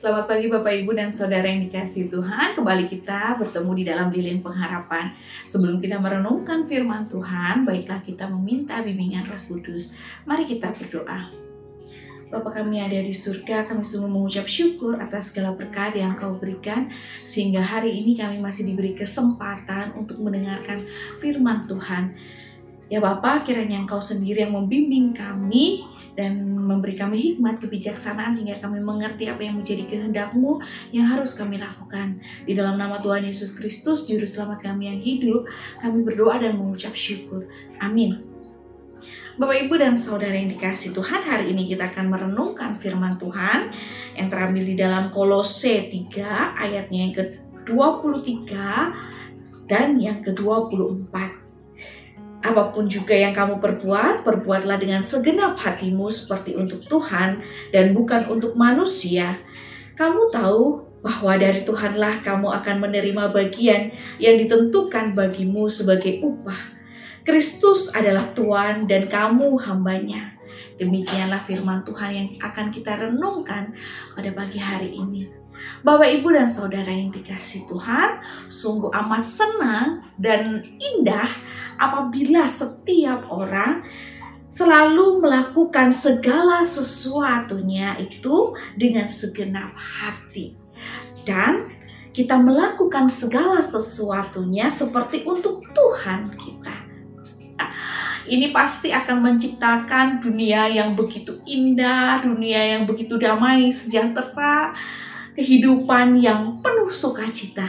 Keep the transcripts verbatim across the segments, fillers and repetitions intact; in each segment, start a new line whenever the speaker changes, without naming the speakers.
Selamat pagi Bapak Ibu dan Saudara yang dikasihi Tuhan. Kembali kita bertemu di dalam Lilin Pengharapan. Sebelum kita merenungkan firman Tuhan, baiklah kita meminta bimbingan Roh Kudus. Mari kita berdoa. Bapa kami ada di surga, kami sungguh mengucap syukur atas segala berkat yang Kau berikan, sehingga hari ini kami masih diberi kesempatan untuk mendengarkan firman Tuhan. Ya Bapa, kiranya Engkau sendiri yang membimbing kami dan memberi kami hikmat kebijaksanaan sehingga kami mengerti apa yang menjadi kehendak-Mu yang harus kami lakukan. Di dalam nama Tuhan Yesus Kristus, Juru Selamat kami yang hidup, kami berdoa dan mengucap syukur. Amin. Bapak, Ibu, dan Saudara yang dikasihi Tuhan, hari ini kita akan merenungkan firman Tuhan yang terambil di dalam Kolose tiga ayatnya yang ke dua puluh tiga dan yang ke dua puluh empat. Apapun juga yang kamu perbuat, perbuatlah dengan segenap hatimu seperti untuk Tuhan dan bukan untuk manusia. Kamu tahu bahwa dari Tuhanlah kamu akan menerima bagian yang ditentukan bagimu sebagai upah. Kristus adalah Tuhan dan kamu hambanya. Demikianlah firman Tuhan yang akan kita renungkan pada pagi hari ini. Bapak, Ibu, dan Saudara yang dikasihi Tuhan, sungguh amat senang dan indah apabila setiap orang selalu melakukan segala sesuatunya itu dengan segenap hati. Dan kita melakukan segala sesuatunya seperti untuk Tuhan kita. Nah, ini pasti akan menciptakan dunia yang begitu indah, dunia yang begitu damai, sejahtera, kehidupan yang penuh sukacita.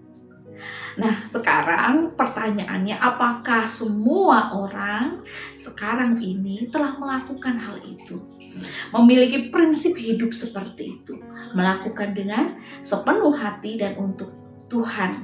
Nah, sekarang pertanyaannya, apakah semua orang sekarang ini telah melakukan hal itu? Memiliki prinsip hidup seperti itu, melakukan dengan sepenuh hati dan untuk Tuhan.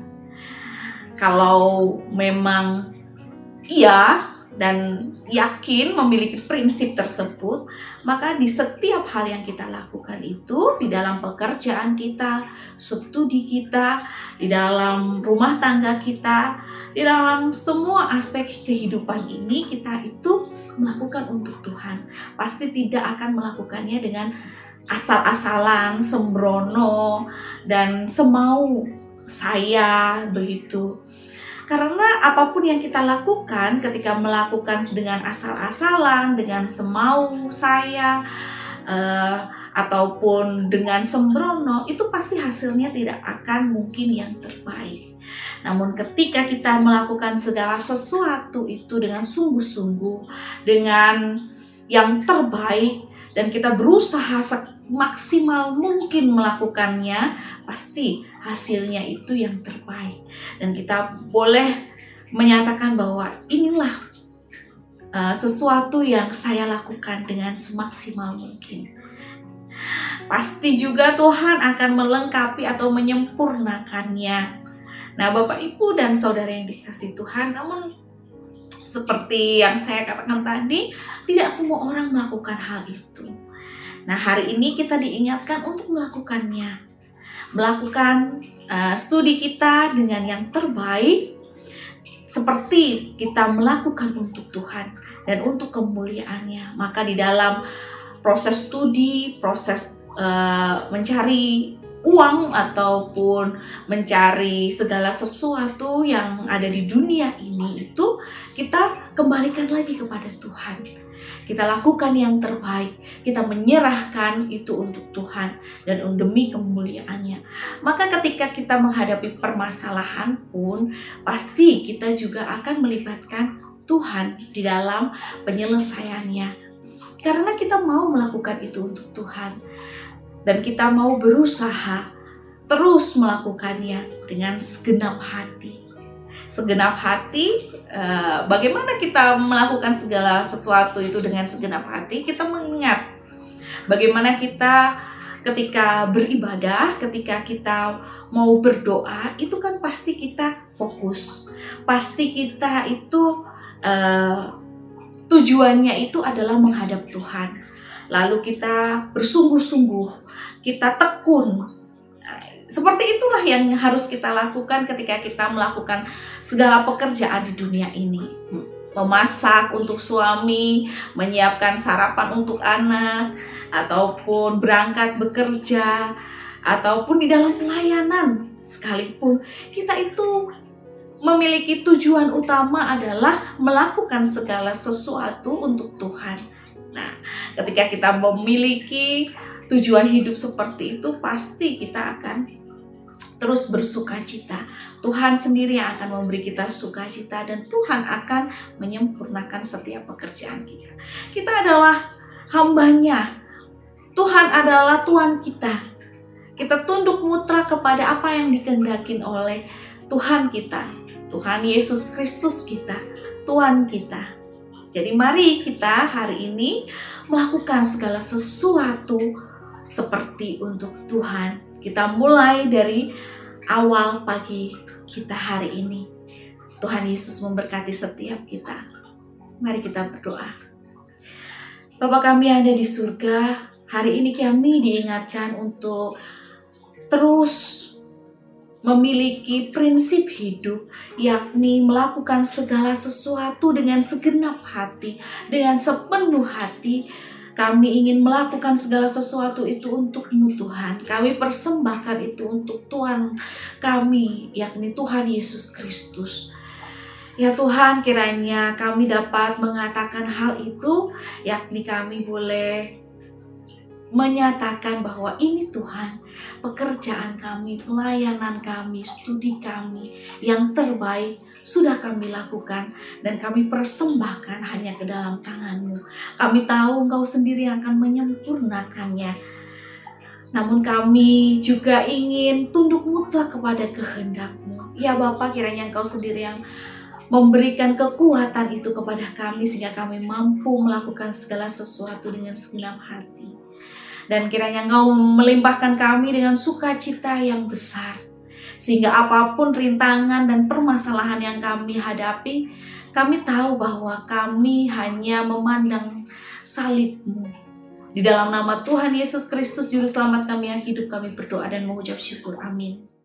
Kalau memang iya dan yakin memiliki prinsip tersebut, maka di setiap hal yang kita lakukan itu, di dalam pekerjaan kita, studi kita, di dalam rumah tangga kita, di dalam semua aspek kehidupan ini, kita itu melakukan untuk Tuhan. Pasti tidak akan melakukannya dengan asal-asalan, sembrono, dan semau saya begitu. Karena apapun yang kita lakukan, ketika melakukan dengan asal-asalan, dengan semau saya, uh, ataupun dengan sembrono, itu pasti hasilnya tidak akan mungkin yang terbaik. Namun ketika kita melakukan segala sesuatu itu dengan sungguh-sungguh, dengan yang terbaik, dan kita berusaha maksimal mungkin melakukannya, pasti hasilnya itu yang terbaik. Dan kita boleh menyatakan bahwa inilah uh, sesuatu yang saya lakukan dengan semaksimal mungkin. Pasti juga Tuhan akan melengkapi atau menyempurnakannya. Nah, Bapak, Ibu, dan Saudara yang dikasihi Tuhan, namun seperti yang saya katakan tadi, tidak semua orang melakukan hal itu. Nah, hari ini kita diingatkan untuk melakukannya. Melakukan uh, studi kita dengan yang terbaik, seperti kita melakukan untuk Tuhan dan untuk kemuliaannya. Maka di dalam proses studi, proses uh, mencari uang ataupun mencari segala sesuatu yang ada di dunia ini, itu kita kembalikan lagi kepada Tuhan. Kita lakukan yang terbaik, kita menyerahkan itu untuk Tuhan dan demi kemuliaannya. Maka ketika kita menghadapi permasalahan pun, pasti kita juga akan melibatkan Tuhan di dalam penyelesaiannya. Karena kita mau melakukan itu untuk Tuhan. Dan kita mau berusaha terus melakukannya dengan segenap hati. Segenap hati, eh, bagaimana kita melakukan segala sesuatu itu dengan segenap hati? Kita mengingat bagaimana kita ketika beribadah, ketika kita mau berdoa, itu kan pasti kita fokus. Pasti kita itu eh, tujuannya itu adalah menghadap Tuhan. Lalu kita bersungguh-sungguh, kita tekun. Seperti itulah yang harus kita lakukan ketika kita melakukan segala pekerjaan di dunia ini. Memasak untuk suami, menyiapkan sarapan untuk anak, ataupun berangkat bekerja, ataupun di dalam pelayanan sekalipun, kita itu memiliki tujuan utama adalah melakukan segala sesuatu untuk Tuhan. Nah, ketika kita memiliki tujuan hidup seperti itu, pasti kita akan terus bersuka cita. Tuhan sendiri yang akan memberi kita sukacita dan Tuhan akan menyempurnakan setiap pekerjaan kita. Kita adalah hambanya. Tuhan adalah Tuhan kita. Kita tunduk mutlak kepada apa yang dikehendaki oleh Tuhan kita. Tuhan Yesus Kristus kita, Tuhan kita. Jadi mari kita hari ini melakukan segala sesuatu seperti untuk Tuhan. Kita mulai dari awal pagi kita hari ini. Tuhan Yesus memberkati setiap kita. Mari kita berdoa. Bapa kami yang ada di surga, hari ini kami diingatkan untuk terus memiliki prinsip hidup, yakni melakukan segala sesuatu dengan segenap hati, dengan sepenuh hati. Kami ingin melakukan segala sesuatu itu untuk-Mu Tuhan. Kami persembahkan itu untuk Tuhan kami, yakni Tuhan Yesus Kristus. Ya Tuhan, kiranya kami dapat mengatakan hal itu, yakni kami boleh menyatakan bahwa ini Tuhan, pekerjaan kami, pelayanan kami, studi kami yang terbaik sudah kami lakukan dan kami persembahkan hanya ke dalam tangan-Mu. Kami tahu Engkau sendiri yang akan menyempurnakannya. Namun kami juga ingin tunduk mutlak kepada kehendak-Mu. Ya Bapa, kiranya Engkau sendiri yang memberikan kekuatan itu kepada kami sehingga kami mampu melakukan segala sesuatu dengan segenap hati. Dan kiranya Engkau melimpahkan kami dengan sukacita yang besar. Sehingga apapun rintangan dan permasalahan yang kami hadapi, kami tahu bahwa kami hanya memandang salib-Mu. Di dalam nama Tuhan Yesus Kristus, Juru Selamat kami yang hidup, kami berdoa dan mengucap syukur. Amin.